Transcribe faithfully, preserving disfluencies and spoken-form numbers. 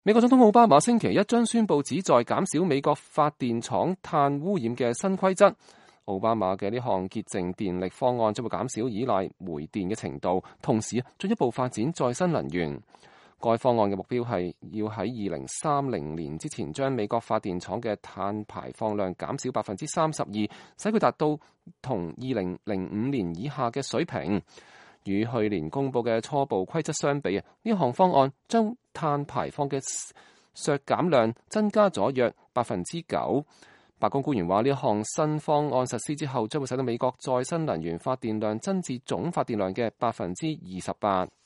美國總統奧巴馬星期一將宣布旨在減少美國發電廠碳污染嘅新規則。奧巴馬嘅呢項潔淨電力方案將會減少依賴煤電嘅程度，同時進一步發展再生能源。該方案嘅目標係要喺二零三零年之前將美國發電廠嘅碳排放量減少百分之三十二，使佢達到同二零零五年以下嘅水平。與去年公布嘅初步規則相比啊，呢項方案將碳排放嘅削減量增加咗約百分之九。白宮官員話，呢項新方案實施之後，將會使到美國再生能源發電量增至總發電量嘅百分之二十八。